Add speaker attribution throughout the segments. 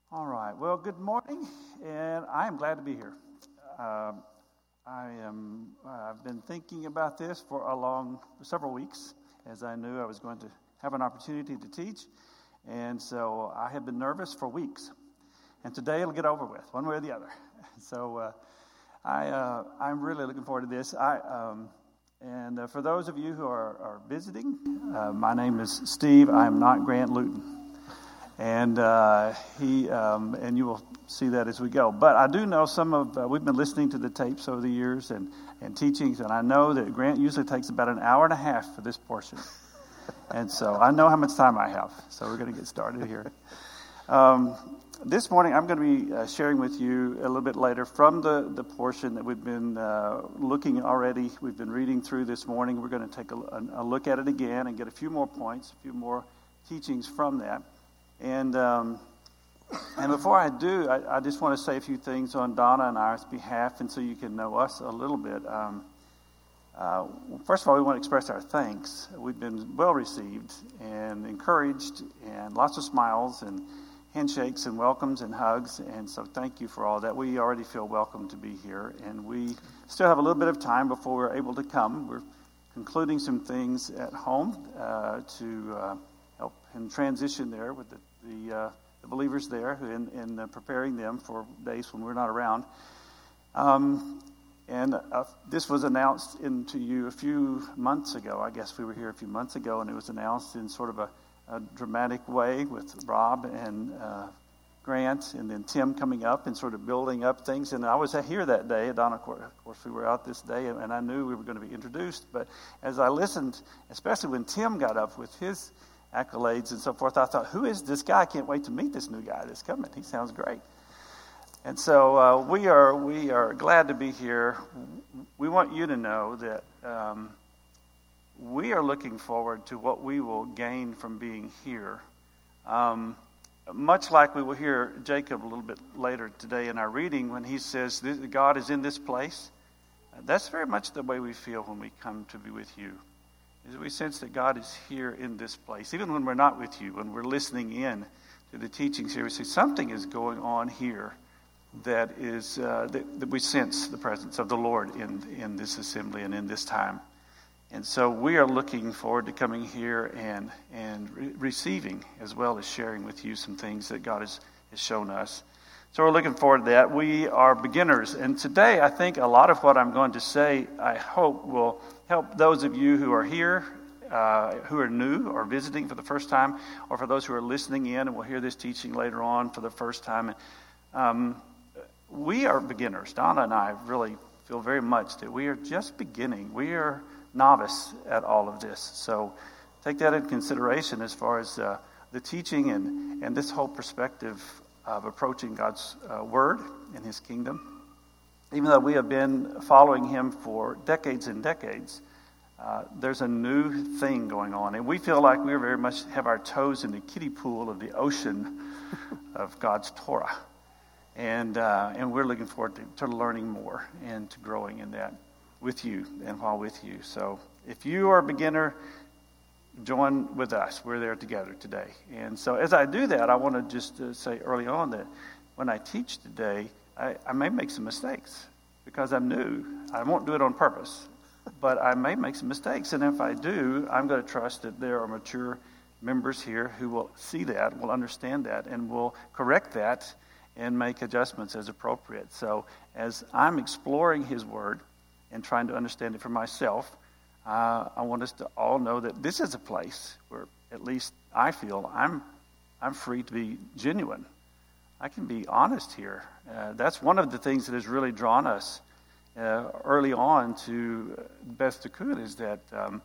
Speaker 1: All right. Well, good morning, and I am glad to be here. I've been thinking about this for several weeks, as I knew I was going to have an opportunity to teach, and so I have been nervous for weeks. And today it'll get over with, one way or the other. So I'm really looking forward to this. For those of you who are visiting, my name is Steve. I am not Grant Luton. And you will see that as we go. But I do know we've been listening to the tapes over the years and teachings, and I know that Grant usually takes about an hour and a half for this portion. And so I know how much time I have. So we're going to get started here. This morning I'm going to be sharing with you a little bit later from the portion that we've been looking already. We've been reading through this morning. We're going to take a look at it again and get a few more points, a few more teachings from that. And before I do, I just want to say a few things on Donna and I's behalf, and so you can know us a little bit. First of all, we want to express our thanks. We've been well received and encouraged, and lots of smiles and handshakes and welcomes and hugs, and so thank you for all that. We already feel welcome to be here, and we still have a little bit of time before we're able to come. We're concluding some things at home to help in transition there with the believers there in preparing them for days when we're not around. This was announced to you a few months ago. I guess we were here a few months ago, and it was announced in sort of a dramatic way with Rob and Grant, and then Tim coming up and sort of building up things. And I was here that day. Donna, of course, we were out this day, and I knew we were going to be introduced. But as I listened, especially when Tim got up with his accolades and so forth, I thought, who is this guy? I can't wait to meet this new guy that's coming. He sounds great. And so we are glad to be here. We want you to know that we are looking forward to what we will gain from being here. Much like we will hear Jacob a little bit later today in our reading when he says God is in this place. That's very much the way we feel when we come to be with you. Is we sense that God is here in this place. Even when we're not with you, when we're listening in to the teachings here, we say something is going on here that is that we sense the presence of the Lord in this assembly and in this time. And so we are looking forward to coming here and receiving as well as sharing with you some things that God has shown us. So we're looking forward to that. We are beginners. And today I think a lot of what I'm going to say, I hope, will help those of you who are here, who are new or visiting for the first time, or for those who are listening in and will hear this teaching later on for the first time. We are beginners. Donna and I really feel very much that we are just beginning. We are novice at all of this. So take that into consideration as far as the teaching and this whole perspective of approaching God's Word and His kingdom. Even though we have been following Him for decades and decades, there's a new thing going on. And we feel like we very much have our toes in the kiddie pool of the ocean of God's Torah. And we're looking forward to learning more and to growing in that with you and while with you. So if you are a beginner, join with us. We're there together today. And so as I do that, I want to just say early on that when I teach today, I may make some mistakes because I'm new. I won't do it on purpose, but I may make some mistakes. And if I do, I'm going to trust that there are mature members here who will see that, will understand that, and will correct that and make adjustments as appropriate. So as I'm exploring His Word and trying to understand it for myself, I want us to all know that this is a place where at least I feel I'm free to be genuine. I can be honest here. That's one of the things that has really drawn us early on to Beth Tikkun is that,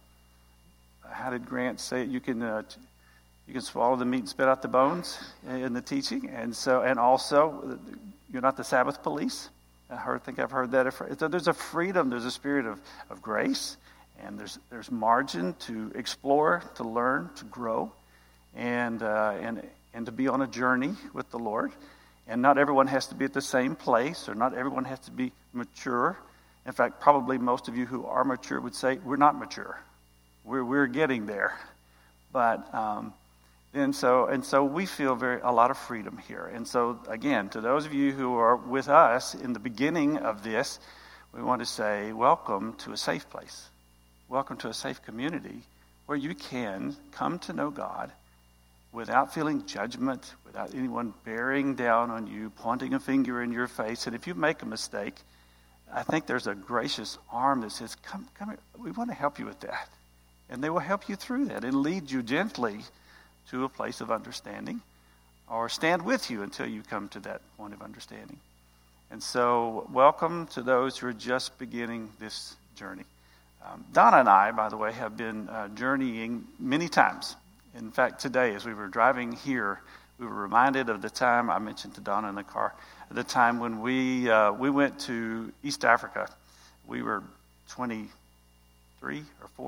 Speaker 1: how did Grant say it? You can swallow the meat and spit out the bones in the teaching. And also, you're not the Sabbath police. I think I've heard that. So there's a freedom, there's a spirit of grace, and there's margin to explore, to learn, to grow, and to be on a journey with the Lord. And not everyone has to be at the same place, or not everyone has to be mature. In fact, probably most of you who are mature would say, we're not mature. We're getting there. But And so we feel a lot of freedom here. And so, again, to those of you who are with us in the beginning of this, we want to say, welcome to a safe place. Welcome to a safe community where you can come to know God without feeling judgment, without anyone bearing down on you, pointing a finger in your face. And if you make a mistake, I think there's a gracious arm that says, come here, we want to help you with that. And they will help you through that and lead you gently to a place of understanding, or stand with you until you come to that point of understanding. And so, welcome to those who are just beginning this journey. Donna and I, by the way, have been journeying many times. In fact, today, as we were driving here, we were reminded of the time I mentioned to Donna in the car, the time when we went to East Africa. We were 23,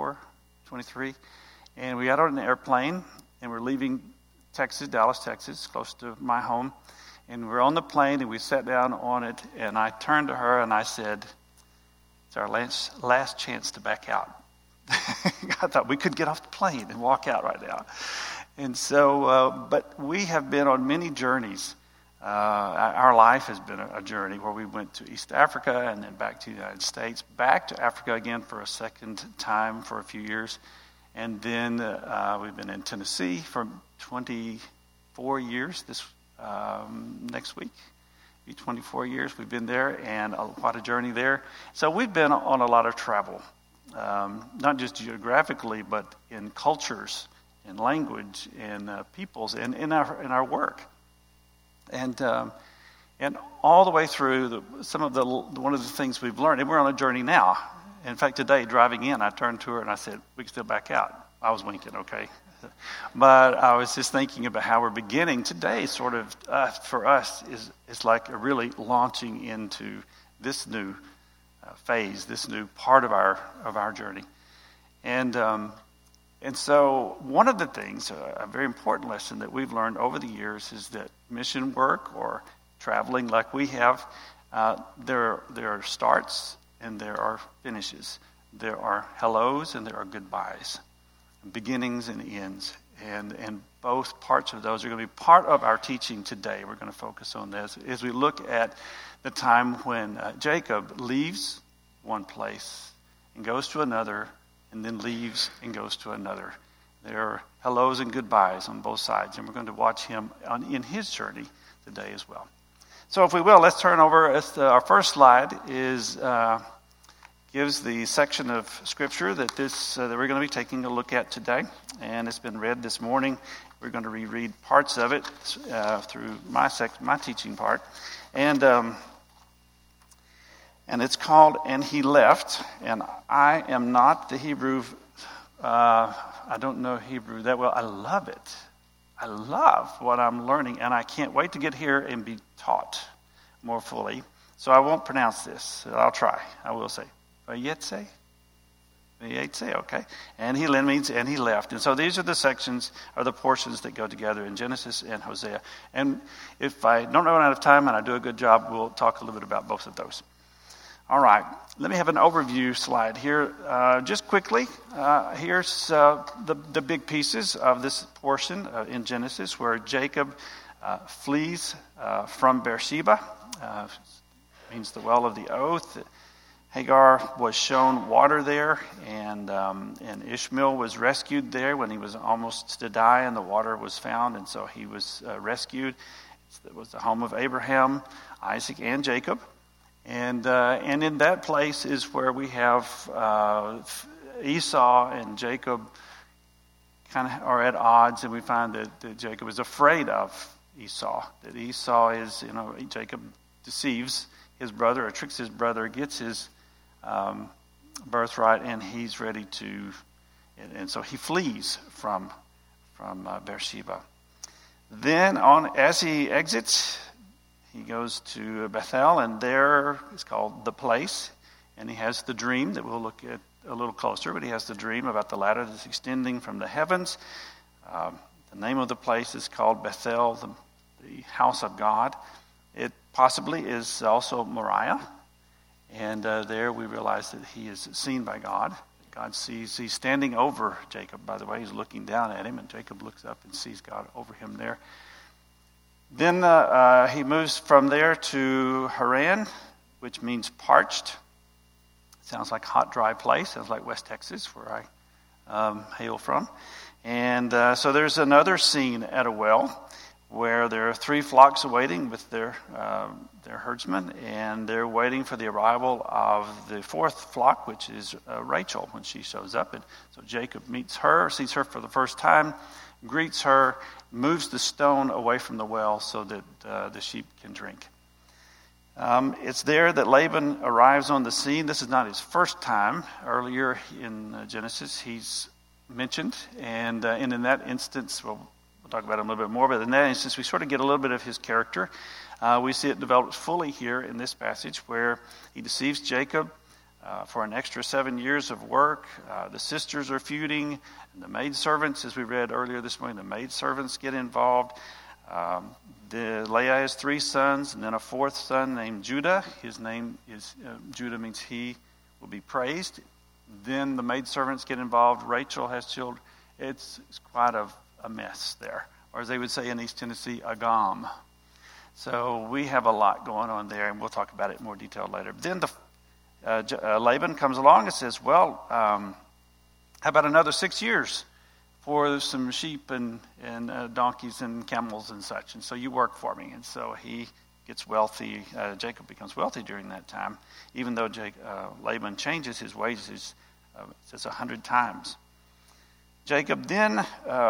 Speaker 1: and we got on an airplane. And we're leaving Texas, Dallas, Texas, close to my home. And we're on the plane, and we sat down on it. And I turned to her, and I said, it's our last chance to back out. I thought we could get off the plane and walk out right now. And so, but we have been on many journeys. Our life has been a journey where we went to East Africa and then back to the United States, back to Africa again for a second time for a few years. And then we've been in Tennessee for 24 years. This next week, be 24 years we've been there, and quite a journey there. So we've been on a lot of travel, not just geographically, but in cultures, in language, in peoples, and in our work, and all the way through one of the things we've learned. And we're on a journey now. In fact, today, driving in, I turned to her and I said, we can still back out. I was winking, okay. But I was just thinking about how we're beginning today, sort of, for us, is like a really launching into this new phase, this new part of our journey. And so one of the things, a very important lesson that we've learned over the years is that mission work or traveling like we have, there are starts and there are finishes. There are hellos and there are goodbyes, beginnings and ends. And both parts of those are going to be part of our teaching today. We're going to focus on this as we look at the time when Jacob leaves one place and goes to another, and then leaves and goes to another. There are hellos and goodbyes on both sides, and we're going to watch him in his journey today as well. So if we will, let's turn over. Our first slide gives the section of Scripture that we're going to be taking a look at today. And it's been read this morning. We're going to reread parts of it through my teaching part. And it's called, And He Left. And I am not the Hebrew. I don't know Hebrew that well. I love it. I love what I'm learning, and I can't wait to get here and be taught more fully. So I won't pronounce this. I'll try. I will say, Vayetse? Vayetse, okay. And he means, and he left. And so these are the sections, or the portions that go together in Genesis and Hosea. And if I don't run out of time and I do a good job, we'll talk a little bit about both of those. All right, let me have an overview slide here. Just quickly, here's the big pieces of this portion in Genesis where Jacob flees from Beersheba, means the well of the oath. Hagar was shown water there, and Ishmael was rescued there when he was almost to die, and the water was found, and so he was rescued. It was the home of Abraham, Isaac, and Jacob. And in that place is where we have Esau and Jacob kind of are at odds, and we find that Jacob is afraid of Esau. That Esau is, Jacob deceives his brother or tricks his brother, gets his birthright, and he's ready to, and so he flees from Beersheba. Then as he exits, he goes to Bethel, and there it's called the place, and he has the dream that we'll look at a little closer, but he has the dream about the ladder that's extending from the heavens. The name of the place is called Bethel, the house of God. It possibly is also Moriah, and there we realize that he is seen by God. God sees, he's standing over Jacob, by the way. He's looking down at him, and Jacob looks up and sees God over him there. Then he moves from there to Haran, which means parched. Sounds like a hot, dry place. Sounds like West Texas, where I hail from. And so there's another scene at a well where there are 3 flocks awaiting with their herdsmen, and they're waiting for the arrival of the 4th flock, which is Rachel, when she shows up. And so Jacob meets her, sees her for the first time, greets her, moves the stone away from the well so that the sheep can drink. It's there that Laban arrives on the scene. This is not his first time. Earlier in Genesis, he's mentioned, and in that instance, we'll talk about him a little bit more, but in that instance, we sort of get a little bit of his character. We see it developed fully here in this passage, where he deceives Jacob for an extra 7 years of work. The sisters are feuding, and the maidservants, as we read earlier this morning, the maidservants get involved. Leah has 3 sons, and then a 4th son named Judah. His name is, Judah means he will be praised. Then the maidservants get involved. Rachel has children. It's quite a mess there, or as they would say in East Tennessee, a gom. So we have a lot going on there, and we'll talk about it in more detail later. Then Laban comes along and says, well, how about another 6 years for some sheep and donkeys and camels and such, and so you work for me. And so he gets wealthy. Jacob becomes wealthy during that time, even though Laban changes his wages, it says 100 times. Jacob then,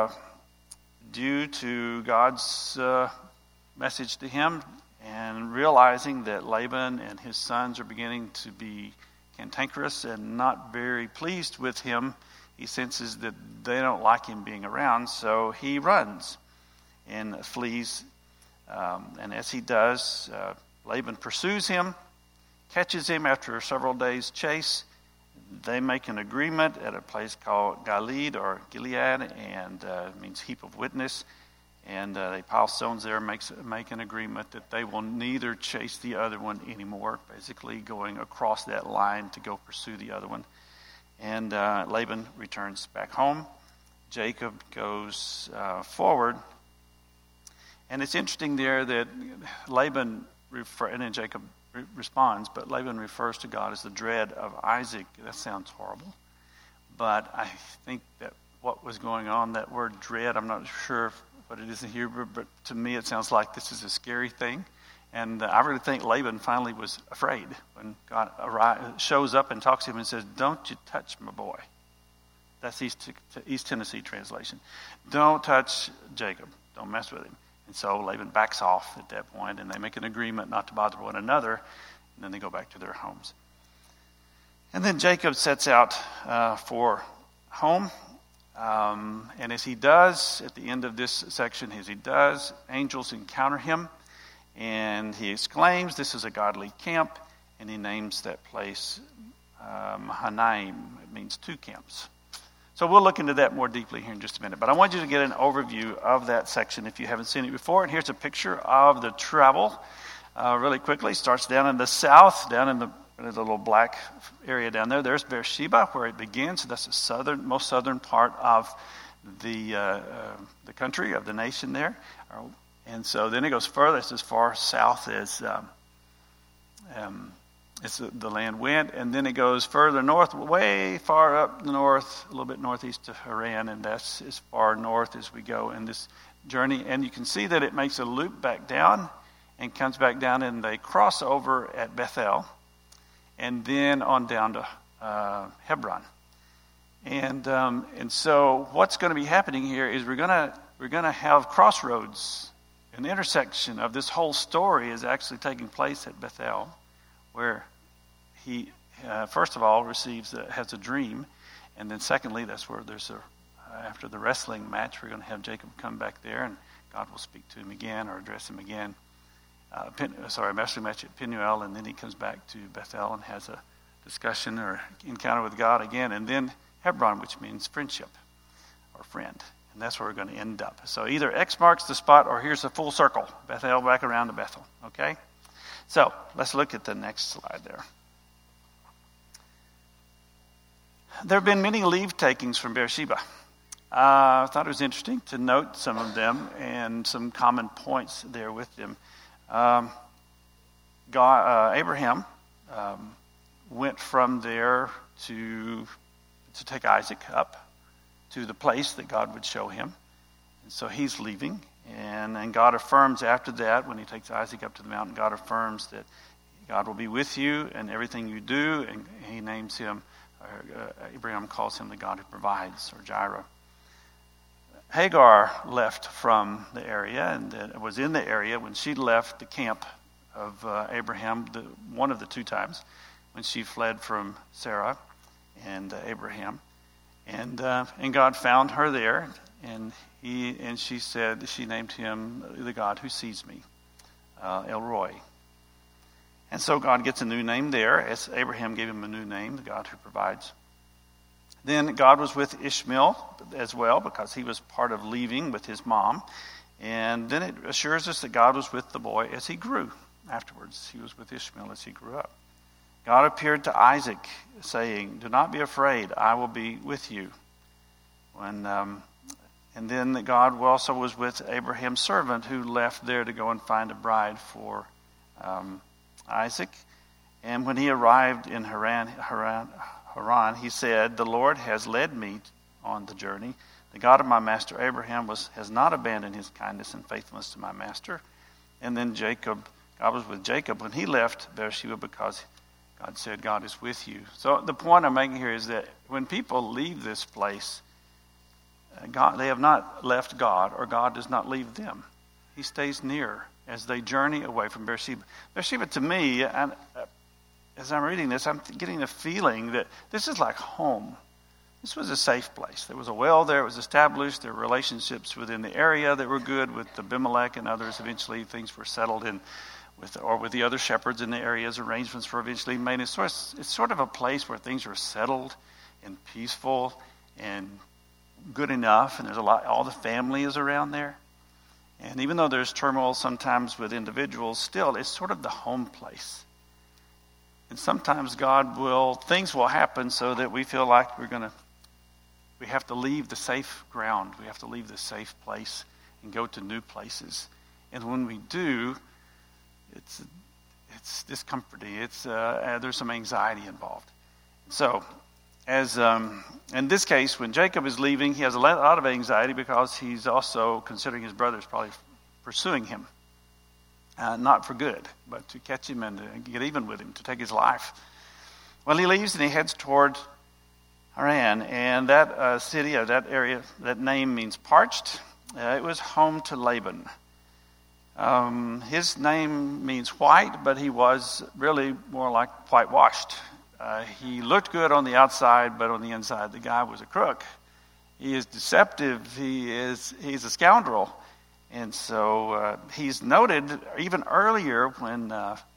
Speaker 1: due to God's message to him, and realizing that Laban and his sons are beginning to be cantankerous and not very pleased with him, he senses that they don't like him being around, so he runs and flees. And as he does, Laban pursues him, catches him after several days' chase. They make an agreement at a place called Gilead or Gilead, and it means heap of witness. And they pile stones there, make an agreement that they will neither chase the other one anymore, basically going across that line to go pursue the other one. And Laban returns back home. Jacob goes forward. And it's interesting there that Laban, and then Jacob responds, but Laban refers to God as the dread of Isaac. That sounds horrible. But I think that what was going on, that word dread, I'm not sure what it is in Hebrew, but to me it sounds like this is a scary thing. And I really think Laban finally was afraid when God shows up and talks to him and says, don't you touch my boy. That's East Tennessee translation. Don't touch Jacob. Don't mess with him. And so Laban backs off at that point, and they make an agreement not to bother one another, and then they go back to their homes. And then Jacob sets out for home. And as he does, at the end of this section, angels encounter him. And he exclaims, this is a godly camp, and he names that place Mahanaim. It means 2 camps. So we'll look into that more deeply here in just a minute. But I want you to get an overview of that section if you haven't seen it before. And here's a picture of the travel really quickly. Starts down in the south, down in the little black area down there. There's Beersheba, where it begins. That's the most southern part of the country, of the nation there. And so then it goes further. It's as far south as the land went. And then it goes further north, way far up the north, a little bit northeast of Haran. And that's as far north as we go in this journey. And you can see that it makes a loop back down and comes back down, and they cross over at Bethel. And then on down to Hebron. And so what's going to be happening here is we're going to have crossroads. An intersection of this whole story is actually taking place at Bethel, where he, first of all, has a dream, and then secondly, that's where after the wrestling match, we're going to have Jacob come back there, and God will speak to him again or address him again. Wrestling match at Penuel, and then he comes back to Bethel and has a discussion or encounter with God again, and then Hebron, which means friendship or friend. And that's where we're going to end up. So either X marks the spot, or here's a full circle. Bethel back around to Bethel. Okay? So let's look at the next slide there. There have been many leave takings from Beersheba. I thought it was interesting to note some of them and some common points there with them. Abraham went from there to take Isaac up to the place that God would show him. And so he's leaving. And God affirms after that, when he takes Isaac up to the mountain, God affirms that God will be with you in everything you do. And he names him, Abraham calls him the God who provides, or Jireh. Hagar left from the area and was in the area when she left the camp of Abraham, one of the two times, when she fled from Sarah and Abraham. And God found her there, and she said, she named him the God who sees me, El Roi. And so God gets a new name there, as Abraham gave him a new name, the God who provides. Then God was with Ishmael as well, because he was part of leaving with his mom. And then it assures us that God was with the boy as he grew afterwards. He was with Ishmael as he grew up. God appeared to Isaac, saying, "Do not be afraid, I will be with you." And then God also was with Abraham's servant, who left there to go and find a bride for Isaac. And when he arrived in Haran, he said, "The Lord has led me on the journey. The God of my master Abraham has not abandoned his kindness and faithfulness to my master." And then God was with Jacob when he left Beersheba, because God said, "God is with you." So the point I'm making here is that when people leave this place, they have not left God, or God does not leave them. He stays near as they journey away from Beersheba. Beersheba, to me, and as I'm reading this, I'm getting the feeling that this is like home. This was a safe place. There was a well there. It was established. There were relationships within the area that were good with Abimelech and others. Eventually, things were settled in with the other shepherds in the areas. Arrangements were eventually made. It's sort of a place where things are settled and peaceful and good enough. And there's all the family is around there. And even though there's turmoil sometimes with individuals, still, it's sort of the home place. And sometimes things will happen so that we feel like we have to leave the safe ground. We have to leave the safe place and go to new places. And when we do, it's discomforting. There's some anxiety involved. So, as in this case, when Jacob is leaving, he has a lot of anxiety, because he's also considering his brothers probably pursuing him. Not for good, but to catch him and to get even with him, to take his life. Well, he leaves and he heads toward Haran, and that city, or that area, that name means parched. It was home to Laban. His name means white, but he was really more like whitewashed. He looked good on the outside, but on the inside, the guy was a crook. He is deceptive. He's a scoundrel. And so he's noted even earlier when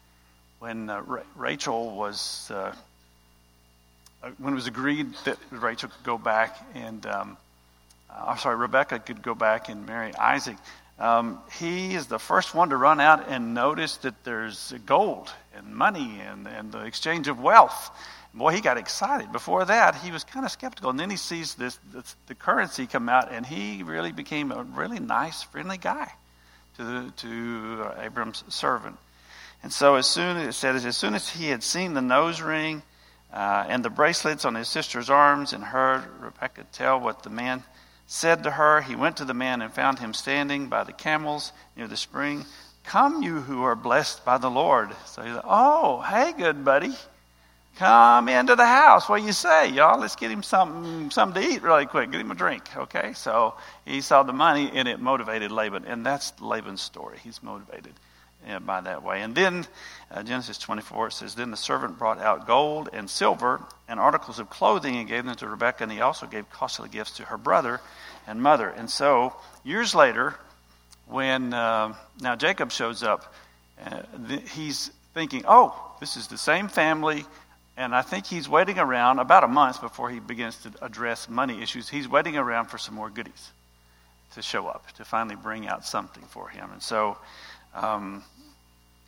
Speaker 1: Rachel was when it was agreed that Rachel could go back and Rebecca could go back and marry Isaac. He is the first one to run out and notice that there's gold and money and the exchange of wealth. Boy, he got excited. Before that, he was kind of skeptical. And then he sees the currency come out, and he really became a really nice, friendly guy to Abram's servant. And so as soon as he had seen the nose ring and the bracelets on his sister's arms, and heard Rebekah tell what the man said to her, he went to the man and found him standing by the camels near the spring. "Come, you who are blessed by the Lord." So he's like, "Oh, hey, good buddy. Come into the house. What do you say, y'all? Let's get him something to eat really quick. Get him a drink, okay?" So he saw the money, and it motivated Laban. And that's Laban's story. He's motivated by that way. And then Genesis 24 says, "Then the servant brought out gold and silver and articles of clothing and gave them to Rebekah, and he also gave costly gifts to her brother and mother." And so years later, when now Jacob shows up, he's thinking, "Oh, this is the same family." And I think he's waiting around about a month before he begins to address money issues. He's waiting around for some more goodies to show up, to finally bring out something for him. And so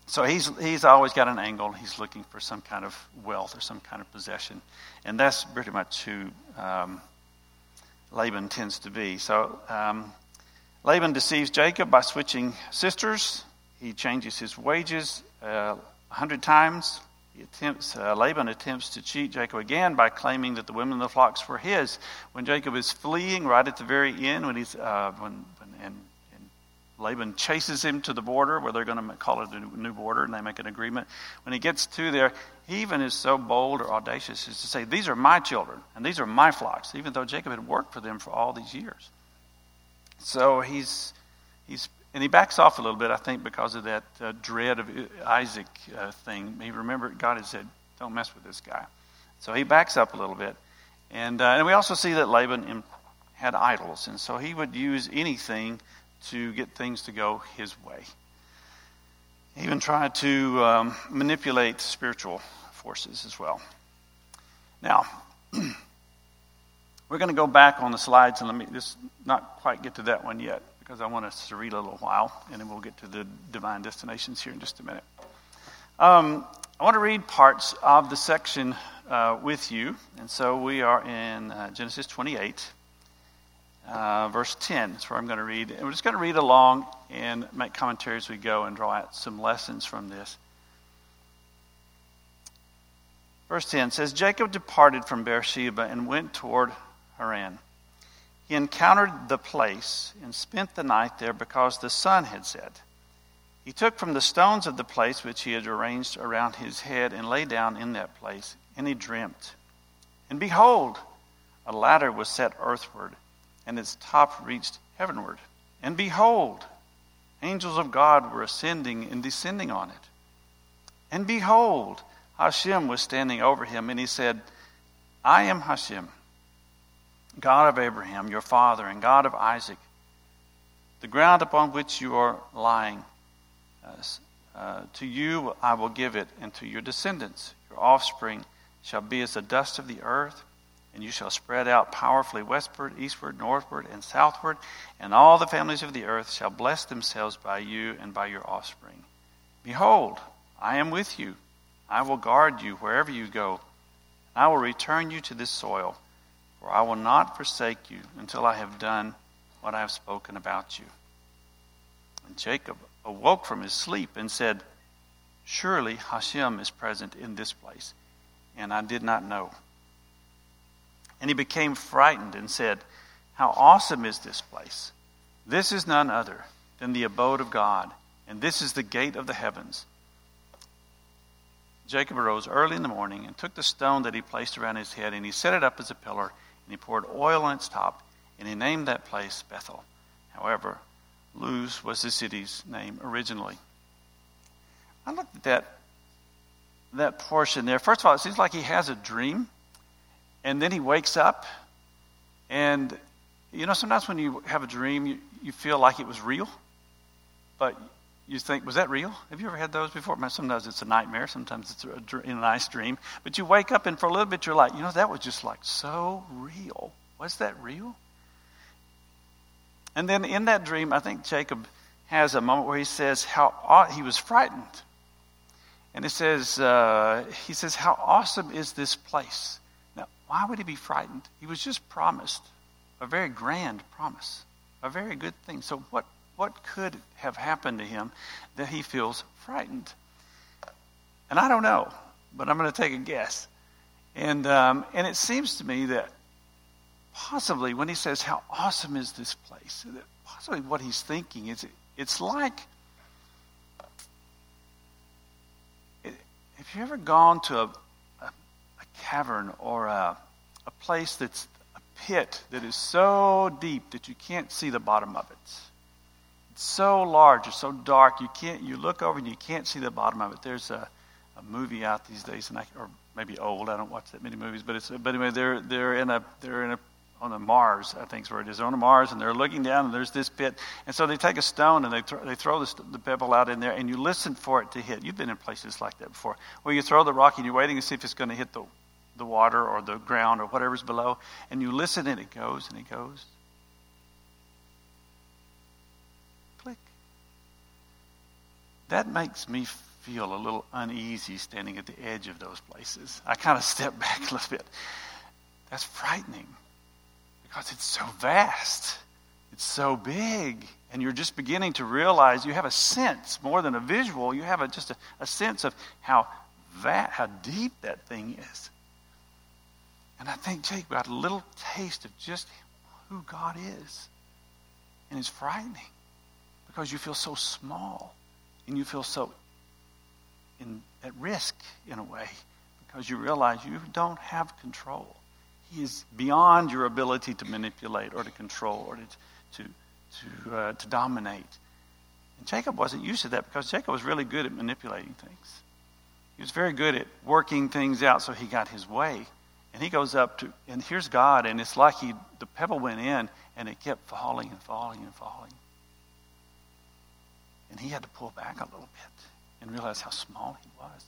Speaker 1: So he's always got an angle. He's looking for some kind of wealth or some kind of possession. And that's pretty much who Laban tends to be. So Laban deceives Jacob by switching sisters. He changes his wages 100 times. Laban attempts to cheat Jacob again by claiming that the women of the flocks were his. When Jacob is fleeing right at the very end, and Laban chases him to the border where they're going to call it a new border, and they make an agreement. When he gets to there, he even is so bold or audacious as to say, "These are my children, and these are my flocks," even though Jacob had worked for them for all these years. So and he backs off a little bit, I think, because of that dread of Isaac thing. He remembered God had said, "Don't mess with this guy." So he backs up a little bit. And we also see that Laban had idols, and so he would use anything to get things to go his way. He even tried to manipulate spiritual forces as well. Now, we're going to go back on the slides, and let me just not quite get to that one yet, because I want us to read a little while, and then we'll get to the divine destinations here in just a minute. I want to read parts of the section with you, and so we are in Genesis 28. Verse 10 is where I'm going to read. And we're just going to read along and make commentary as we go and draw out some lessons from this. Verse 10 says, Jacob departed from Beersheba and went toward Haran. He encountered the place and spent the night there because the sun had set. He took from the stones of the place which he had arranged around his head and lay down in that place, and he dreamt. And behold, a ladder was set earthward, and its top reached heavenward. And behold, angels of God were ascending and descending on it. And behold, Hashem was standing over him, and he said, I am Hashem, God of Abraham, your father, and God of Isaac. The ground upon which you are lying, to you I will give it, and to your descendants. Your offspring shall be as the dust of the earth, and you shall spread out powerfully westward, eastward, northward, and southward, and all the families of the earth shall bless themselves by you and by your offspring. Behold, I am with you. I will guard you wherever you go. I will return you to this soil, for I will not forsake you until I have done what I have spoken about you. And Jacob awoke from his sleep and said, Surely Hashem is present in this place, and I did not know. And he became frightened and said, How awesome is this place! This is none other than the abode of God, and this is the gate of the heavens. Jacob arose early in the morning and took the stone that he placed around his head, and he set it up as a pillar, and he poured oil on its top, and he named that place Bethel. However, Luz was the city's name originally. I looked at that portion there. First of all, it seems like he has a dream. And then he wakes up, and, sometimes when you have a dream, you feel like it was real, but you think, was that real? Have you ever had those before? Sometimes it's a nightmare, sometimes it's a nice dream, but you wake up, and for a little bit, you're like, that was just like so real. Was that real? And then in that dream, I think Jacob has a moment where he says how he was frightened. And it says, he says, how awesome is this place? Why would he be frightened? He was just promised a very grand promise, a very good thing. So what could have happened to him that he feels frightened? And I don't know, but I'm going to take a guess. And it seems to me that possibly when he says, how awesome is this place, that possibly what he's thinking is it's like, have you ever gone to a cavern or a place that's a pit that is so deep that you can't see the bottom of it? It's so large, it's so dark, you look over and you can't see the bottom of it. There's a movie out these days, or maybe old, I don't watch that many movies, but anyway, they're on a Mars, I think is where it is. They're on a Mars, and they're looking down, and there's this pit. And so they take a stone, and they throw the pebble out in there, and you listen for it to hit. You've been in places like that before, where you throw the rock, and you're waiting to see if it's going to hit the water or the ground or whatever's below. And you listen, and it goes, and it goes. Click. That makes me feel a little uneasy standing at the edge of those places. I kind of step back a little bit. That's frightening because it's so vast. It's so big. And you're just beginning to realize you have a sense, more than a visual, you have just a sense of how deep that thing is. And I think Jacob got a little taste of just who God is. And it's frightening because you feel so small and you feel so at risk in a way because you realize you don't have control. He is beyond your ability to manipulate or to control or to dominate. And Jacob wasn't used to that because Jacob was really good at manipulating things. He was very good at working things out so he got his way. And he goes up to, and here's God, and it's like the pebble went in, and it kept falling and falling and falling. And he had to pull back a little bit and realize how small he was.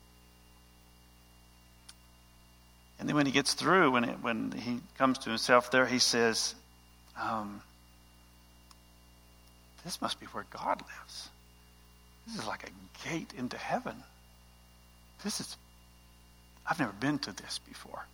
Speaker 1: And then when he gets through, when he comes to himself there, he says, this must be where God lives. This is like a gate into heaven. I've never been to this before.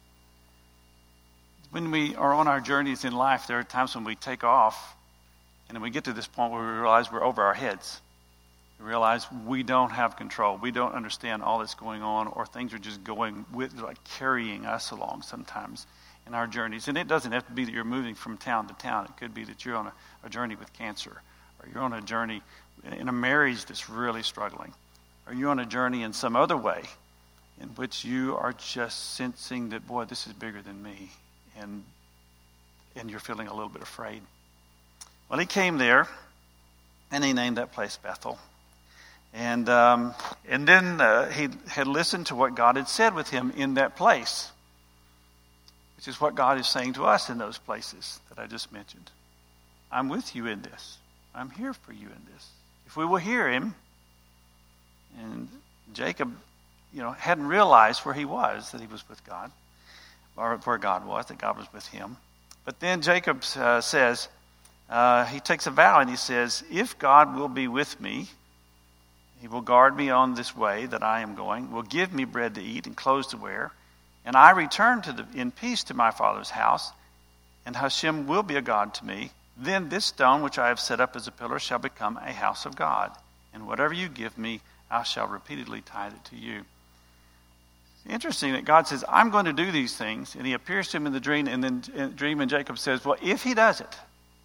Speaker 1: When we are on our journeys in life, there are times when we take off, and then we get to this point where we realize we're over our heads. We realize we don't have control. We don't understand all that's going on, or things are just carrying us along sometimes in our journeys. And it doesn't have to be that you're moving from town to town. It could be that you're on a journey with cancer, or you're on a journey in a marriage that's really struggling, or you're on a journey in some other way in which you are just sensing that, boy, this is bigger than me, and you're feeling a little bit afraid. Well, he came there, and he named that place Bethel. And then he had listened to what God had said with him in that place, which is what God is saying to us in those places that I just mentioned. I'm with you in this. I'm here for you in this. If we will hear him, and Jacob, hadn't realized where he was, that he was with God, or where God was, that God was with him. But then Jacob says, he takes a vow and he says, if God will be with me, he will guard me on this way that I am going, will give me bread to eat and clothes to wear, and I return in peace to my father's house, and Hashem will be a God to me, then this stone which I have set up as a pillar shall become a house of God, and whatever you give me, I shall repeatedly tithe it to you. It's interesting that God says, I'm going to do these things, and he appears to him in the dream, and Jacob says, well, if he does it.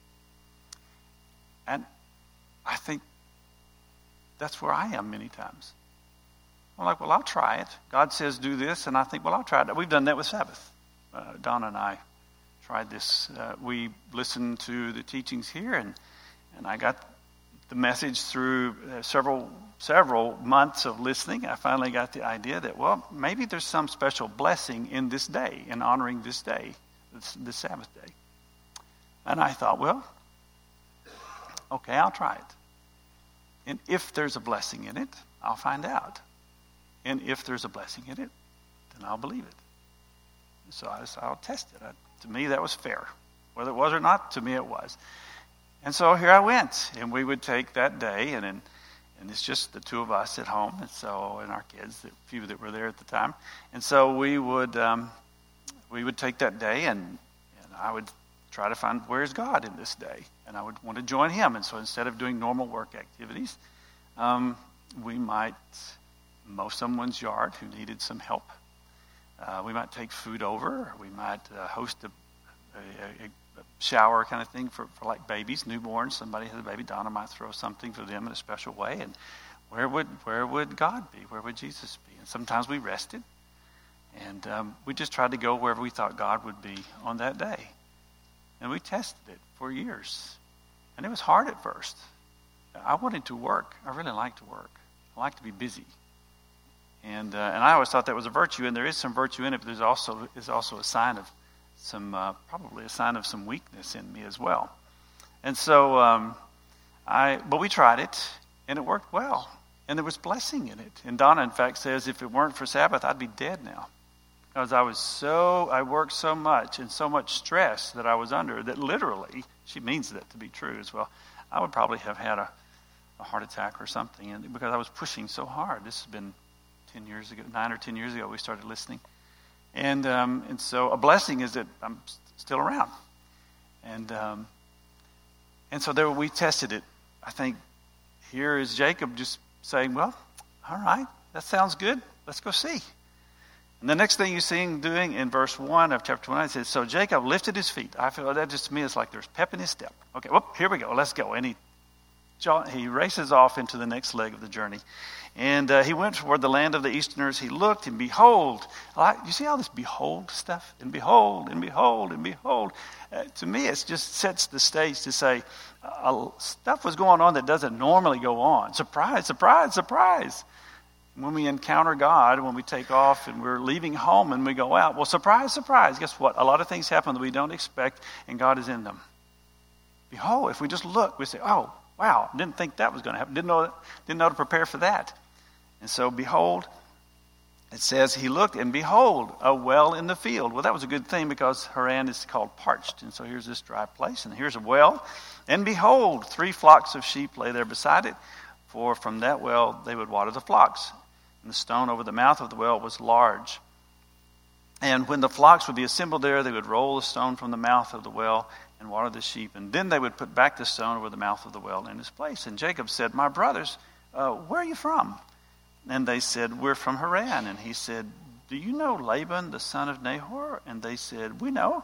Speaker 1: And I think that's where I am many times. I'm like, well, I'll try it. God says do this, and I think, well, I'll try it. We've done that with Sabbath. Donna and I tried this. We listened to the teachings here, and I got the message through several months of listening. I finally got the idea that, well, maybe there's some special blessing in this day, in honoring this day, this Sabbath day. And I thought, well, okay, I'll try it. And if there's a blessing in it, I'll find out. And if there's a blessing in it, then I'll believe it. So I'll test it. To me, that was fair. Whether it was or not, to me it was. And so here I went. And we would take that day, and it's just the two of us at home, and our kids, the few that were there at the time. And so we would take that day, and I would try to find where's God in this day. And I would want to join him. And so instead of doing normal work activities, we might mow someone's yard who needed some help. We might take food over. Or we might host a shower kind of thing for like babies, newborns. Somebody has a baby. Donna might throw something for them in a special way. And where would God be? Where would Jesus be? And sometimes we rested. And we just tried to go wherever we thought God would be on that day. And we tested it for years. And it was hard at first. I wanted to work. I really like to work. I like to be busy. And I always thought that was a virtue, and there is some virtue in it, but there's also a sign of probably a sign of some weakness in me as well. And so, but we tried it, and it worked well. And there was blessing in it. And Donna, in fact, says, if it weren't for Sabbath, I'd be dead now. Because I worked so much and so much stress that I was under that literally, she means that to be true as well, I would probably have had a a heart attack or something, and because I was pushing so hard. This has been 10 years ago, 9 or 10 years ago, we started listening. And so a blessing is that I'm still around. And so there we tested it. I think here is Jacob just saying, well, all right, that sounds good. Let's go see. And the next thing you see him doing in verse 1 of chapter 29, it says, so Jacob lifted his feet. I feel that just to me is like there's pep in his step. Okay, here we go. Let's go. And he races off into the next leg of the journey. And he went toward the land of the Easterners. He looked, and behold. You see all this behold stuff? And behold, and behold, and behold. To me, it just sets the stage to say stuff was going on that doesn't normally go on. Surprise, surprise, surprise. When we encounter God, when we take off and we're leaving home and we go out, well, surprise, surprise. Guess what? A lot of things happen that we don't expect, and God is in them. Behold, if we just look, we say, oh, wow, didn't think that was going to happen. Didn't know to prepare for that. And so, behold, it says he looked, and behold, a well in the field. Well, that was a good thing because Haran is called parched. And so here's this dry place, and here's a well. And behold, 3 flocks of sheep lay there beside it, for from that well they would water the flocks. And the stone over the mouth of the well was large. And when the flocks would be assembled there, they would roll the stone from the mouth of the well and water the sheep. And then they would put back the stone over the mouth of the well in its place. And Jacob said, my brothers, where are you from? And they said, we're from Haran. And he said, do you know Laban, the son of Nahor? And they said, we know.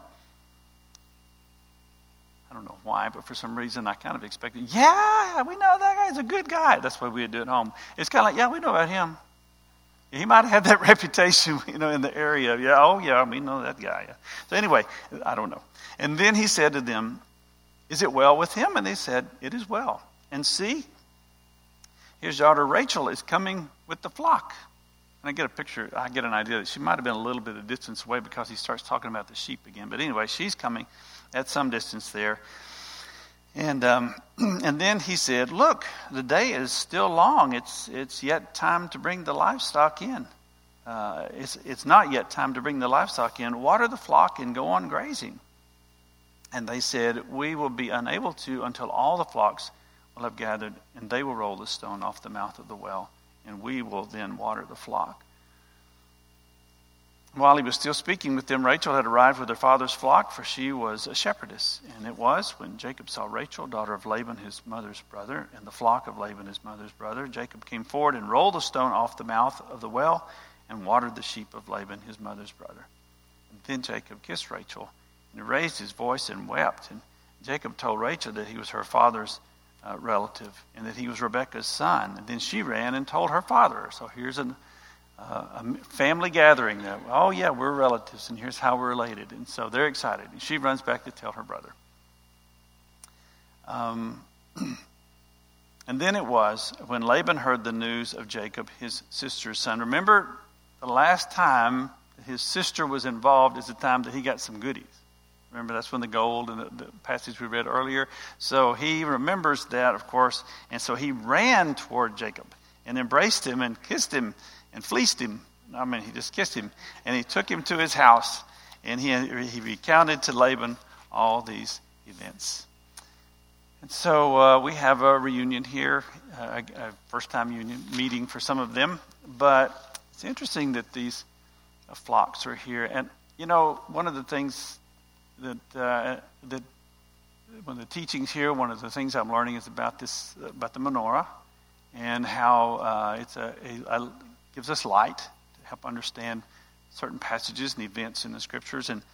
Speaker 1: I don't know why, but for some reason I kind of expected, yeah, we know that guy's a good guy. That's what we would do at home. It's kind of like, yeah, we know about him. He might have had that reputation, in the area. Yeah, oh yeah, we know that guy. Yeah. So anyway, I don't know. And then he said to them, is it well with him? And they said, it is well. And see, his daughter Rachel is coming with the flock. And I get an idea that she might have been a little bit of distance away because he starts talking about the sheep again. But anyway, she's coming at some distance there. And then he said, look, the day is still long. It's yet time to bring the livestock in. It's not yet time to bring the livestock in. Water the flock and go on grazing. And they said, we will be unable to until all the flocks will have gathered, and they will roll the stone off the mouth of the well, and we will then water the flock. While he was still speaking with them, Rachel had arrived with her father's flock, for she was a shepherdess. And it was when Jacob saw Rachel, daughter of Laban, his mother's brother, and the flock of Laban, his mother's brother, Jacob came forward and rolled the stone off the mouth of the well and watered the sheep of Laban, his mother's brother. And then Jacob kissed Rachel, and he raised his voice and wept. And Jacob told Rachel that he was her father's relative and that he was Rebekah's son. And then she ran and told her father. So here's a family gathering. Oh yeah, we're relatives, and here's how we're related. And so they're excited. And she runs back to tell her brother. And then it was when Laban heard the news of Jacob, his sister's son. Remember, the last time his sister was involved is the time that he got some goodies. Remember, that's when the gold and the passage we read earlier. So he remembers that, of course. And so he ran toward Jacob and embraced him and kissed him and fleeced him. I mean, he just kissed him. And he took him to his house. And he recounted to Laban all these events. And so we have a reunion here, a first-time meeting for some of them. But it's interesting that these flocks are here. And, one of the things that one of the teachings here, one of the things I'm learning is about the menorah and how it gives us light to help understand certain passages and events in the scriptures, and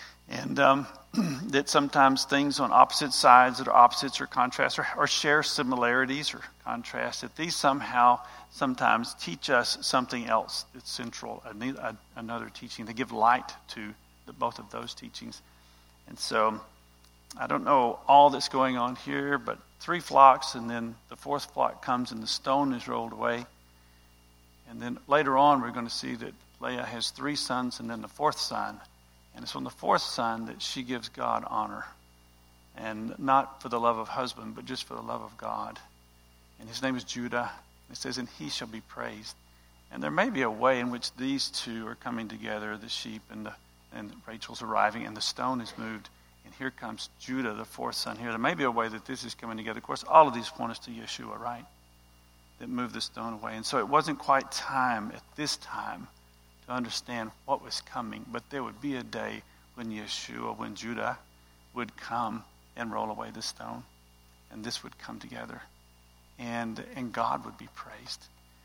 Speaker 1: that sometimes things on opposite sides that are opposites or contrasts or share similarities or contrasts, that these sometimes teach us something else that's central, another teaching. They give light to both of those teachings. And so I don't know all that's going on here, but 3 flocks, and then the 4th flock comes and the stone is rolled away. And then later on we're going to see that Leah has 3 sons and then the 4th son. And it's on the 4th son that she gives God honor. And not for the love of husband, but just for the love of God. And his name is Judah. It says, and he shall be praised. And there may be a way in which these two are coming together, the sheep and Rachel's arriving, and the stone is moved And here comes Judah, the fourth son here. There may be a way that this is coming together. Of course, all of these point us to Yeshua, right? That moved the stone away. And so it wasn't quite time at this time to understand what was coming. But there would be a day when Yeshua, when Judah would come and roll away the stone. And this would come together. And God would be praised.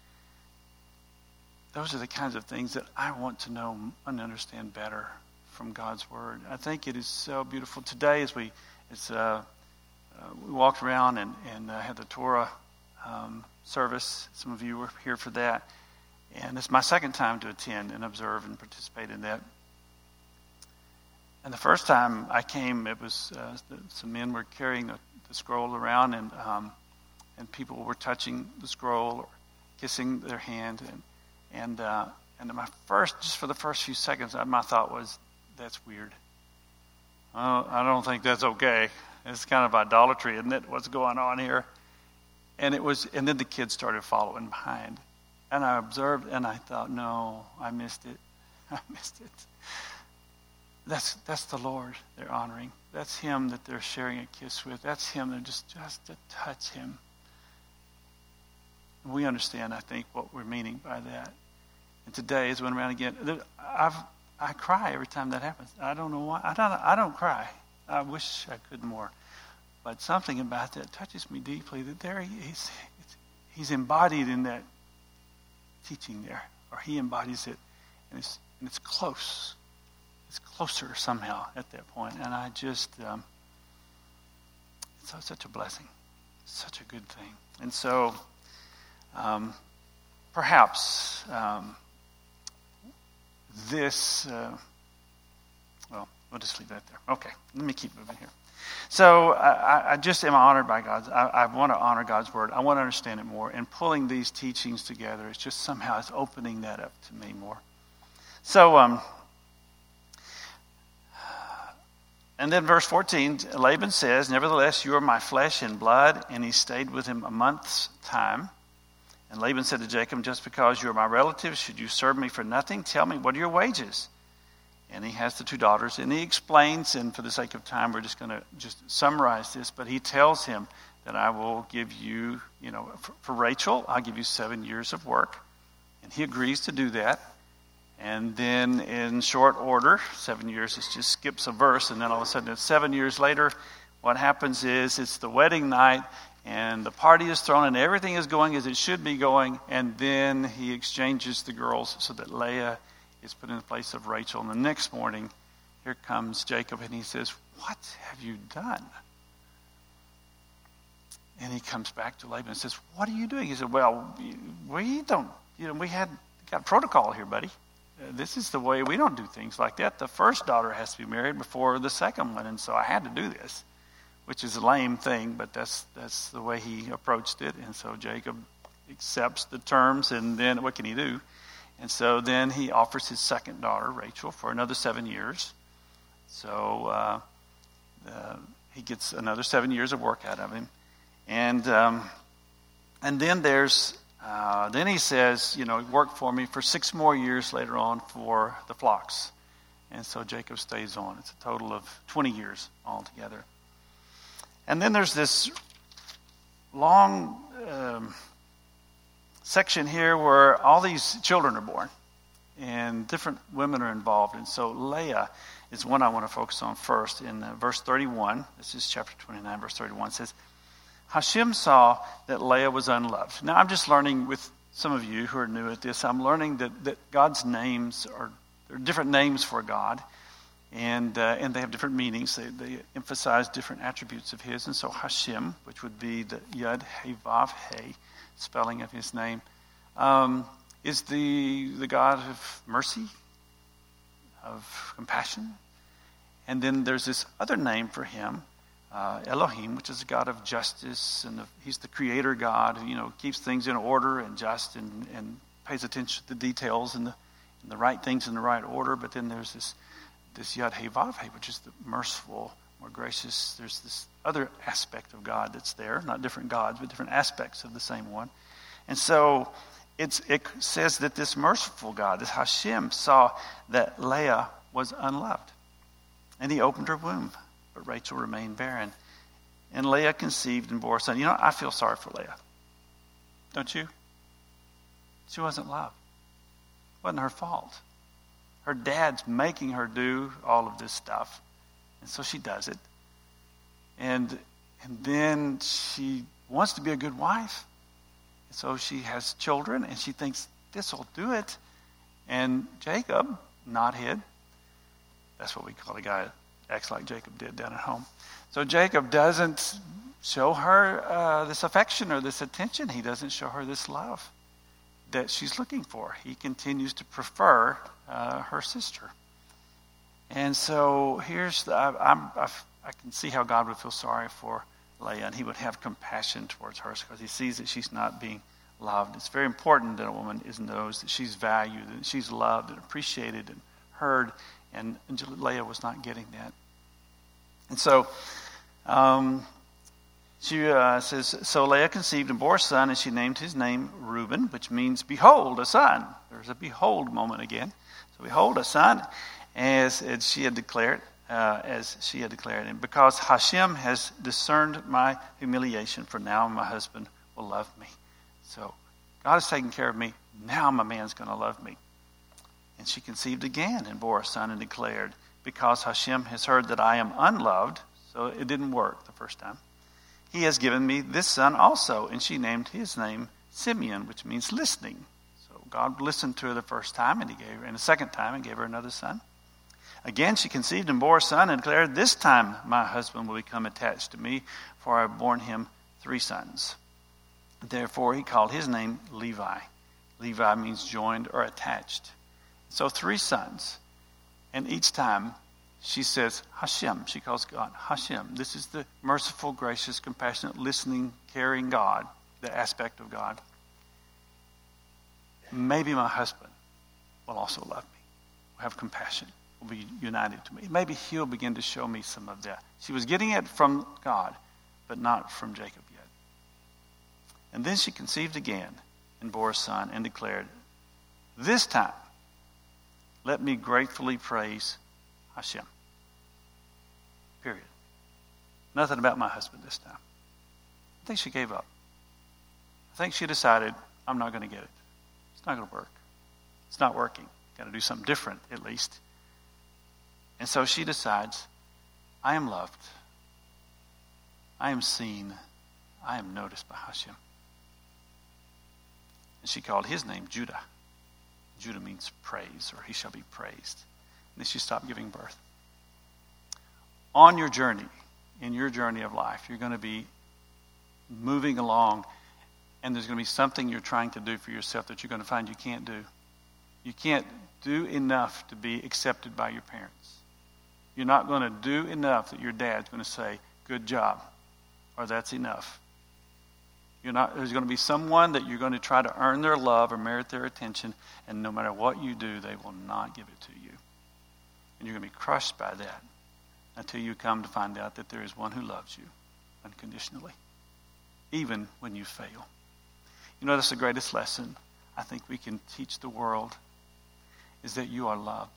Speaker 1: Those are the kinds of things that I want to know and understand better from God's Word. I think it is so beautiful. Today, as we walked around and had the Torah service, some of you were here for that, and it's my second time to attend and observe and participate in that. And the first time I came, it was some men were carrying the scroll around, and people were touching the scroll or kissing their hand, and for the first few seconds, my thought was, that's weird. I don't think that's okay. It's kind of idolatry, isn't it? What's going on here? And then the kids started following behind. And I observed and I thought, no, I missed it. I missed it. That's the Lord they're honoring. That's Him that they're sharing a kiss with. That's Him that just to touch Him. We understand, I think, what we're meaning by that. And today, as we went around again, I cry every time that happens. I don't know why. I don't cry. I wish I could more. But something about that touches me deeply, that there he's embodied in that teaching there. Or he embodies it. And it's close. It's closer somehow at that point. And I just, it's such a blessing. Such a good thing. And so, perhaps... we'll just leave that there. Okay, let me keep moving here. So I just am honored by God's. I want to honor God's Word. I want to understand it more. And pulling these teachings together, it's just somehow it's opening that up to me more. So, and then verse 14, Laban says, "Nevertheless, you are my flesh and blood." And he stayed with him a month's time. And Laban said to Jacob, "Just because you are my relative, should you serve me for nothing? Tell me, what are your wages?" And he has the two daughters, and he explains, and for the sake of time, we're just going to summarize this, but he tells him that I will give you, for Rachel, I'll give you 7 years of work. And he agrees to do that. And then in short order, 7 years, it just skips a verse, and then all of a sudden it's 7 years later. What happens is it's the wedding night, and the party is thrown, and everything is going as it should be going. And then he exchanges the girls so that Leah is put in the place of Rachel. And the next morning, here comes Jacob, and he says, "What have you done?" And he comes back to Laban and says, "What are you doing?" He said, "Well, we don't, we got protocol here, buddy. This is the way, we don't do things like that. The first daughter has to be married before the second one, and so I had to do this." Which is a lame thing, but that's the way he approached it. And so Jacob accepts the terms, and then what can he do? And so then he offers his second daughter, Rachel, for another 7 years. So he gets another 7 years of work out of him. And then then he says, work for me for 6 more years later on for the flocks. And so Jacob stays on. It's a total of 20 years altogether. And then there's this long section here where all these children are born and different women are involved. And so Leah is one I want to focus on first. In verse 31, this is chapter 29, verse 31, it says, "Hashem saw that Leah was unloved." Now I'm just learning with some of you who are new at this, I'm learning that God's names there are different names for God. And they have different meanings. They emphasize different attributes of His. And so Hashem, which would be the Yud He Vav He spelling of His name, is the God of mercy, of compassion. And then there's this other name for Him, Elohim, which is a God of justice, and He's the Creator God who keeps things in order and just and pays attention to the details and the right things in the right order. But then there's this Yud He Vav He, which is the merciful, more gracious. There's this other aspect of God that's there, not different gods, but different aspects of the same one. And so it says that this merciful God, this Hashem, saw that Leah was unloved. And He opened her womb. but Rachel remained barren. And Leah conceived and bore a son. I feel sorry for Leah. Don't you? She wasn't loved. It wasn't her fault. Her dad's making her do all of this stuff. And so she does it. And then she wants to be a good wife. And so she has children, and she thinks, this will do it. And Jacob, knothead, that's what we call a guy that acts like Jacob did down at home. So Jacob doesn't show her this affection or this attention. He doesn't show her this love that she's looking for. He continues to prefer her sister. And so I can see how God would feel sorry for Leah, and he would have compassion towards her because he sees that she's not being loved. It's very important that a woman knows that she's valued, that she's loved and appreciated and heard, and Leah was not getting that. And so she says, so Leah conceived and bore a son, and she named his name Reuben, which means behold, a son. There's a behold moment again. So behold, a son, as she had declared. And because Hashem has discerned my humiliation, for now my husband will love me. So God has taken care of me. Now my man's going to love me. And she conceived again and bore a son and declared, because Hashem has heard that I am unloved, so it didn't work the first time, he has given me this son also. And she named his name Simeon, which means listening. So God listened to her the first time, and he gave her, and the second time, and gave her another son. Again, she conceived and bore a son and declared, this time my husband will become attached to me, for I have borne him 3 sons. Therefore, he called his name Levi. Levi means joined or attached. So 3 sons. And each time she says Hashem. She calls God Hashem. This is the merciful, gracious, compassionate, listening, caring God, the aspect of God. Maybe my husband will also love me, will have compassion, will be united to me. Maybe he'll begin to show me some of that. She was getting it from God, but not from Jacob yet. And then she conceived again and bore a son and declared, this time let me gratefully praise Hashem. Period. Nothing about my husband this time. I think she gave up. I think she decided, I'm not going to get it. It's not going to work. It's not working. Got to do something different, at least. And so she decides, I am loved. I am seen. I am noticed by Hashem. And she called his name Judah. Judah means praise, or he shall be praised. And then she stopped giving birth. On your journey, in your journey of life, you're going to be moving along, and there's going to be something you're trying to do for yourself that you're going to find you can't do. You can't do enough to be accepted by your parents. You're not going to do enough that your dad's going to say, good job, or that's enough. There's going to be someone that you're going to try to earn their love or merit their attention, and no matter what you do, they will not give it to you. And you're going to be crushed by that until you come to find out that there is one who loves you unconditionally, even when you fail. That's the greatest lesson I think we can teach the world, is that you are loved.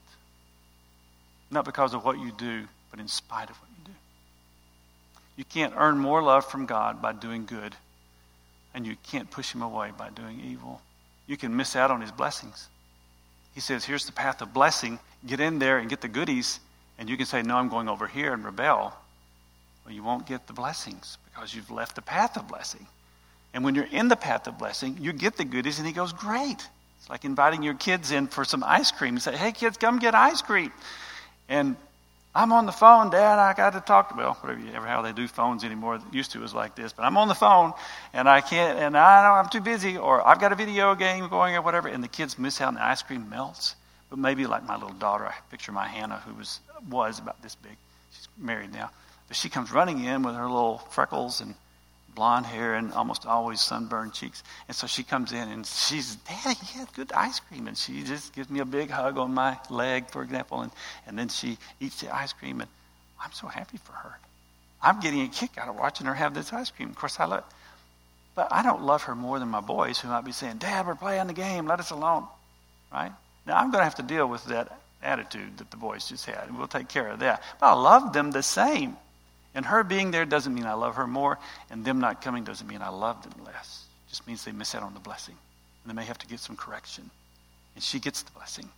Speaker 1: Not because of what you do, but in spite of what you do. You can't earn more love from God by doing good, and you can't push him away by doing evil. You can miss out on his blessings. He says, here's the path of blessing. Get in there and get the goodies, and you can say, no, I'm going over here and rebel. Well, you won't get the blessings because you've left the path of blessing. And when you're in the path of blessing, you get the goodies, and he goes, great. It's like inviting your kids in for some ice cream. You say, hey, kids, come get ice cream. And I'm on the phone, Dad, I got to talk to, whatever how they do phones anymore. It used to was like this, but I'm on the phone, and I can't, and I'm too busy, or I've got a video game going or whatever, and the kids miss out and the ice cream melts. But maybe like my little daughter, I picture my Hannah, who was about this big. She's married now. But she comes running in with her little freckles and blonde hair and almost always sunburned cheeks. And so she comes in and she's, Daddy, you had good ice cream. And she just gives me a big hug on my leg, for example. And then she eats the ice cream. And I'm so happy for her. I'm getting a kick out of watching her have this ice cream. Of course, I love it. But I don't love her more than my boys, who might be saying, Dad, we're playing the game. Let us alone. Right? Now, I'm going to have to deal with that attitude that the boys just had. And we'll take care of that. But I love them the same. And her being there doesn't mean I love her more, and them not coming doesn't mean I love them less. It just means they miss out on the blessing. And they may have to get some correction. And she gets the blessing.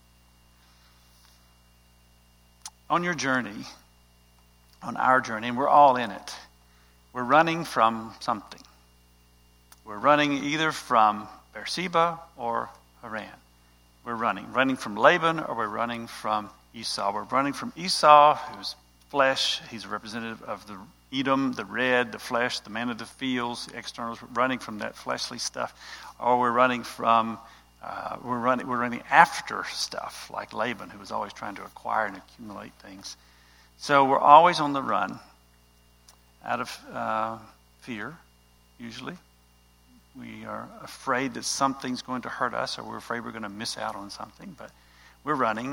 Speaker 1: On your journey, on our journey, and we're all in it, we're running from something. We're running either from Beersheba or Haran. We're running from Laban, or we're running from Esau. We're running from Esau, who's flesh. He's a representative of the Edom, the red, the flesh, the man of the fields, the externals. We're running from that fleshly stuff, or we're running from we're running after stuff like Laban, who was always trying to acquire and accumulate things. So we're always on the run out of fear, usually. We are afraid that something's going to hurt us, or we're afraid we're going to miss out on something, but we're running.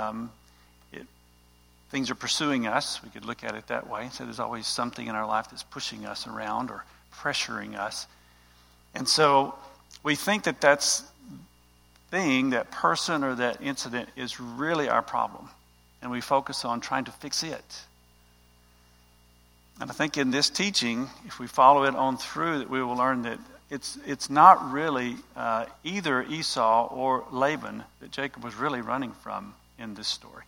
Speaker 1: Things are pursuing us. We could look at it that way. So there's always something in our life that's pushing us around or pressuring us. And so we think that that's thing, that person or that incident is really our problem. And we focus on trying to fix it. And I think in this teaching, if we follow it on through, that we will learn that it's not really either Esau or Laban that Jacob was really running from in this story.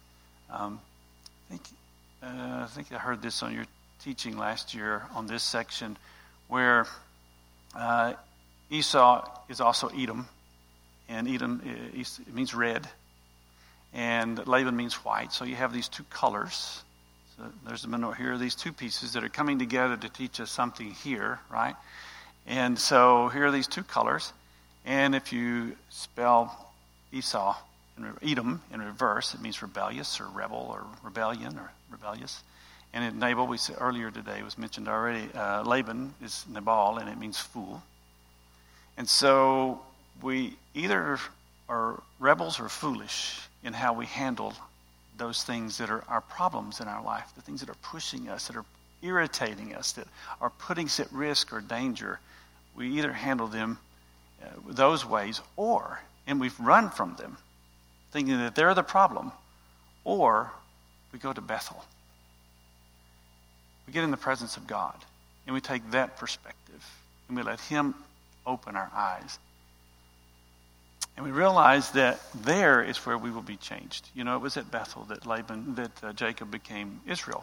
Speaker 1: I think I heard this on your teaching last year on this section, where Esau is also Edom, and Edom it means red, and Laban means white. So you have these two colors. So there's a minute here, these two pieces that are coming together to teach us something here, right? And so here are these two colors, and if you spell Edom in reverse, it means rebellious or rebel or rebellion or rebellious. And in Nabal, we said earlier today, was mentioned already, Laban is Nabal, and it means fool. And so we either are rebels or foolish in how we handle those things that are our problems in our life, the things that are pushing us, that are irritating us, that are putting us at risk or danger. We either handle them those ways, and we've run from them, thinking that they're the problem, or we go to Bethel. We get in the presence of God, and we take that perspective, and we let Him open our eyes. And we realize that there is where we will be changed. You know, it was at Bethel that Jacob became Israel.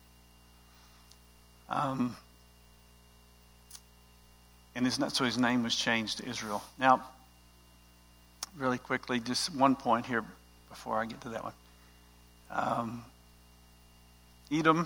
Speaker 1: And so his name was changed to Israel. Now, really quickly, just one point here before I get to that one. Edom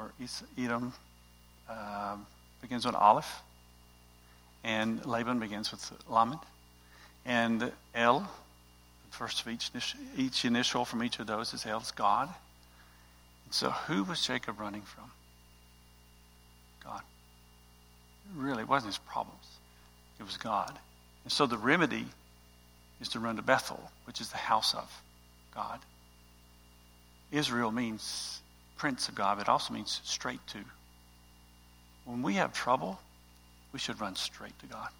Speaker 1: begins with Aleph, and Laban begins with Lamed, and El, the first of each initial from each of those is El, is God. And so who was Jacob running from? God. It really wasn't his problems. It was God. And so the remedy is to run to Bethel, which is the house of God. Israel means prince of God. It also means straight to. When we have trouble, we should run straight to God.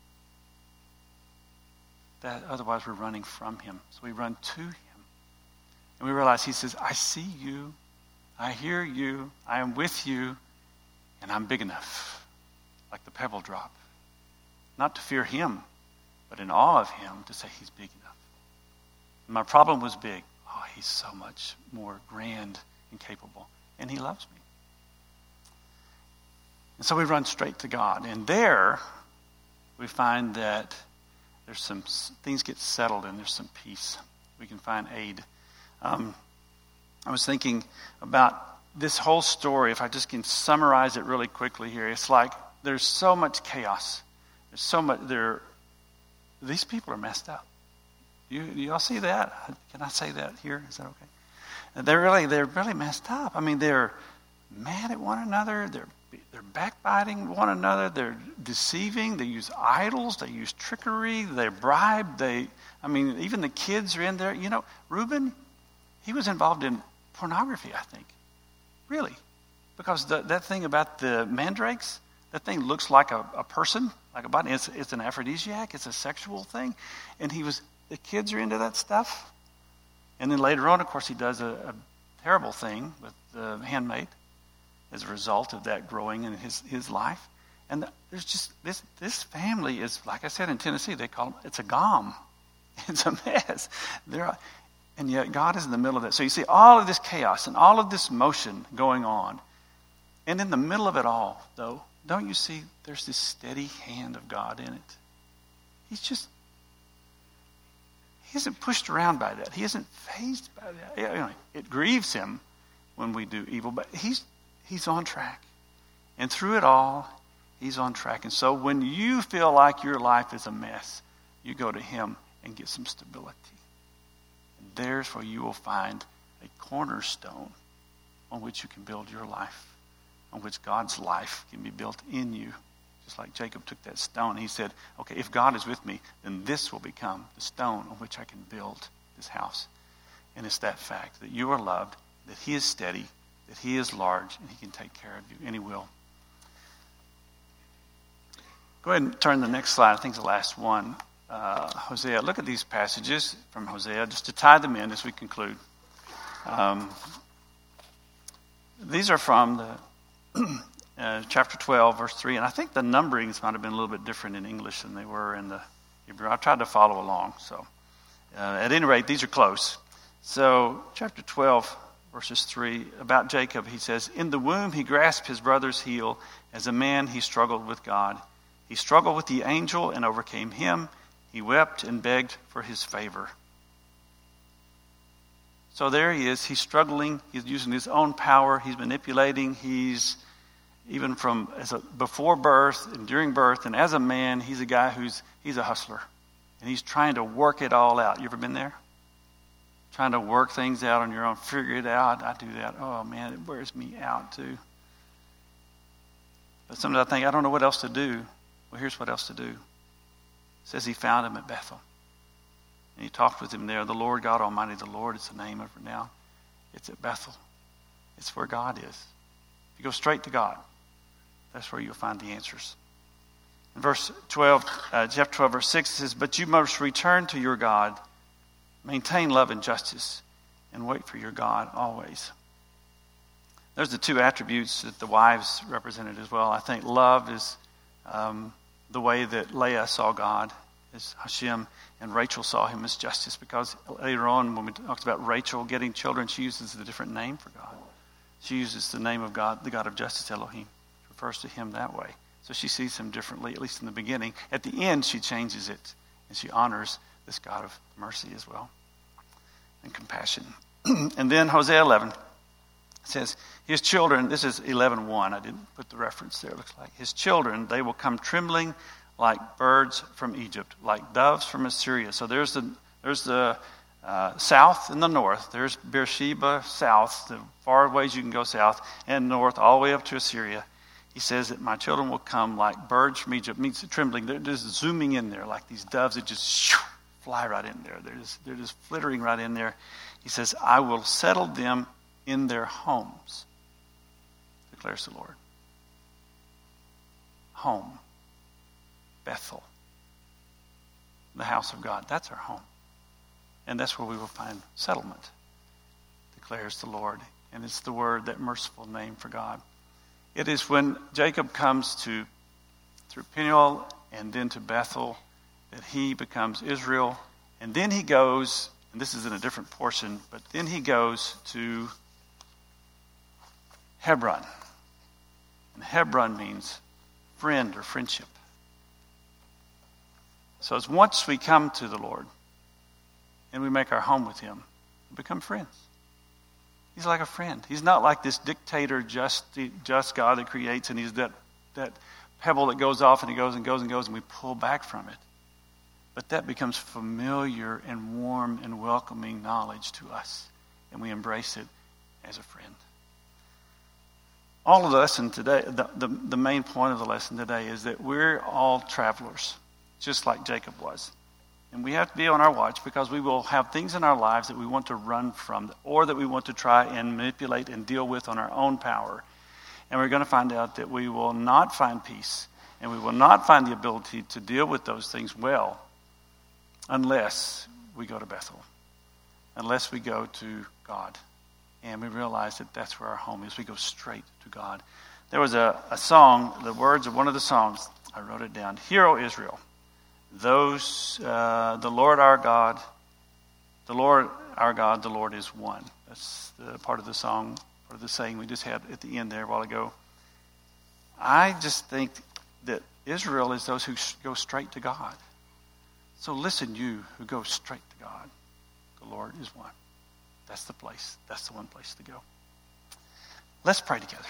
Speaker 1: Otherwise, we're running from Him. So we run to Him. And we realize He says, I see you. I hear you. I am with you. And I'm big enough. Like the pebble drop. Not to fear Him, but in awe of Him, to say He's big enough. And my problem was big. Oh, He's so much more grand and capable. And He loves me. And so we run straight to God. And there, we find that there's some things get settled and there's some peace. We can find aid. I was thinking about this whole story. If I just can summarize it really quickly here, it's like there's so much chaos. There's so much. These people are messed up. You all see that? Can I say that here? Is that okay? They're really messed up. I mean, they're mad at one another. They're backbiting one another. They're deceiving. They use idols. They use trickery. They bribe. Even the kids are in there. You know, Reuben, he was involved in pornography, I think. Really. Because that thing about the mandrakes, that thing looks like a person, like a body. It's an aphrodisiac. It's a sexual thing. And the kids are into that stuff. And then later on, of course, he does a terrible thing with the handmaid. as a result of that growing in his life. And there's just this family is, like I said, in Tennessee, they call it's a gom. It's a mess. And yet God is in the middle of that. So you see all of this chaos and all of this motion going on. And in the middle of it all, though, don't you see there's this steady hand of God in it? He isn't pushed around by that. He isn't fazed by that. It grieves him when we do evil, but he's on track. And through it all, he's on track. And so when you feel like your life is a mess, you go to him and get some stability. And there's where you will find a cornerstone on which you can build your life, on which God's life can be built in you. Just like Jacob took that stone, he said, okay, if God is with me, then this will become the stone on which I can build this house. And it's that fact that you are loved, that he is steady, that he is large, and he can take care of you, and he will. Go ahead and turn to the next slide. I think it's the last one. Hosea. Look at these passages from Hosea, just to tie them in as we conclude. These are from the chapter 12, verse 3. And I think the numberings might have been a little bit different in English than they were in the Hebrew. I tried to follow along. So at any rate, these are close. So chapter 12, verses 3, about Jacob, he says, in the womb he grasped his brother's heel. As a man, he struggled with God. He struggled with the angel and overcame him. He wept and begged for his favor. So there he is. He's struggling. He's using his own power. He's manipulating. He's even from before birth and during birth. And as a man, he's a guy he's a hustler. And he's trying to work it all out. You ever been there? Trying to work things out on your own. Figure it out. I do that. Oh, man, it wears me out too. But sometimes I think, I don't know what else to do. Well, here's what else to do. It says he found him at Bethel. And he talked with him there. The Lord God Almighty, the Lord is the name of it now. It's at Bethel. It's where God is. If you go straight to God, that's where you'll find the answers. In verse 12, chapter 12, verse 6 says, but you must return to your God, maintain love and justice, and wait for your God always. There's the two attributes that the wives represented as well. I think love is the way that Leah saw God as Hashem, and Rachel saw him as justice, because later on when we talked about Rachel getting children, she uses a different name for God. She uses the name of God, the God of justice, Elohim. She refers to him that way. So she sees him differently, at least in the beginning. At the end, she changes it, and she honors this God of mercy as well, and compassion. And then Hosea 11 says, his children, this is 11:1. I didn't put the reference there, it looks like. His children, they will come trembling like birds from Egypt, like doves from Assyria. So there's the south and the north. There's Beersheba south, the far ways you can go south, and north, all the way up to Assyria. He says that my children will come like birds from Egypt. Means trembling. They're just zooming in there like these doves that just fly right in there. They're just flittering right in there. He says, I will settle them in their homes, declares the Lord. Home. Bethel. The house of God. That's our home. And that's where we will find settlement, declares the Lord. And it's the word, that merciful name for God. It is when Jacob comes through Peniel and then to Bethel, that he becomes Israel. And then he goes, and this is in a different portion, but then he goes to Hebron. And Hebron means friend or friendship. So it's once we come to the Lord and we make our home with him, we become friends. He's like a friend. He's not like this dictator, just God that creates, and he's that pebble that goes off and he goes and goes and goes, and we pull back from it. But that becomes familiar and warm and welcoming knowledge to us, and we embrace it as a friend. All of the lesson today, the main point of the lesson today is that we're all travelers, just like Jacob was. And we have to be on our watch, because we will have things in our lives that we want to run from, or that we want to try and manipulate and deal with on our own power. And we're going to find out that we will not find peace, and we will not find the ability to deal with those things well unless we go to Bethel, unless we go to God, And we realize that that's where our home is. We go straight to God. There was a song, the words of one of the songs, I wrote it down. Hear, O Israel, the Lord our God, the Lord is one. That's the part of the song, part of the saying we just had at the end there a while ago. I just think that Israel is those who go straight to God. So listen, you who go straight to God. The Lord is one. That's the place. That's the one place to go. Let's pray together.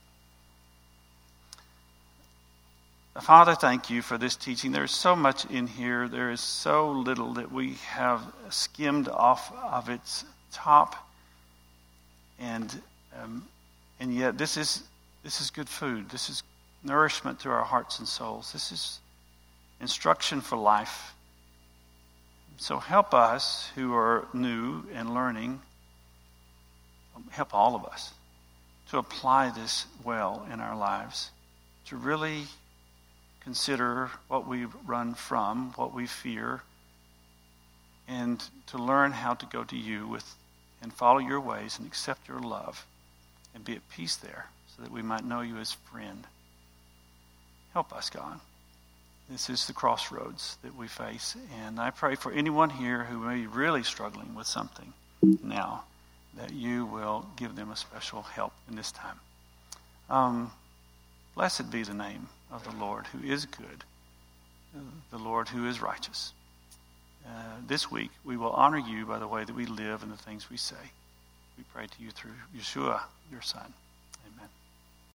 Speaker 1: Father, thank you for this teaching. There is so much in here. There is so little that we have skimmed off of its top. And yet this is good food. This is nourishment to our hearts and souls. This is instruction for life. So help us who are new and learning, help all of us to apply this well in our lives, to really consider what we run from, what we fear, and to learn how to go to you and follow your ways and accept your love and be at peace there so that we might know you as friend. Help us, God. This is the crossroads that we face, and I pray for anyone here who may be really struggling with something now, that you will give them a special help in this time. Blessed be the name of the Lord who is good, the Lord who is righteous. This week we will honor you by the way that we live and the things we say. We pray to you through Yeshua, your Son. Amen.